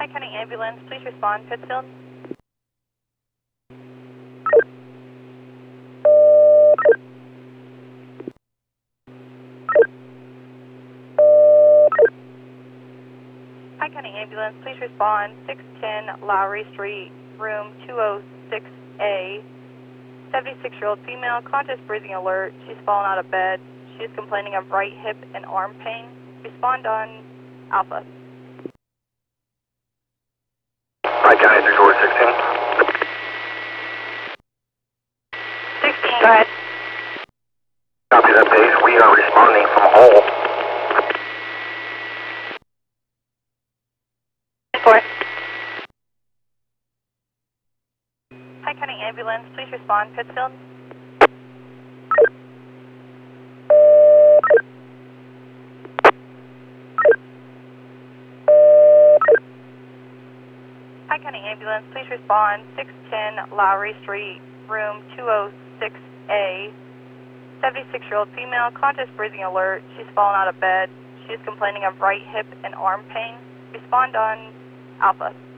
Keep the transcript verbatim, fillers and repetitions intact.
Hi, County Ambulance, please respond, Pittsfield. Hi, County Ambulance, please respond, six ten Lowry Street, room two oh six A. seventy-six-year-old female, conscious breathing alert. She's fallen out of bed. She is complaining of right hip and arm pain. Respond on Alpha. Hi, County, three four sixteen. sixteen, go ahead. Copy that base. We are responding from Hull. four. Hi, County Ambulance, please respond, Pittsfield. Hi, County Ambulance, please respond, six ten Lowry Street, room two oh six A. seventy-six-year-old female, conscious breathing alert. She's fallen out of bed. She is complaining of right hip and arm pain. Respond on Alpha.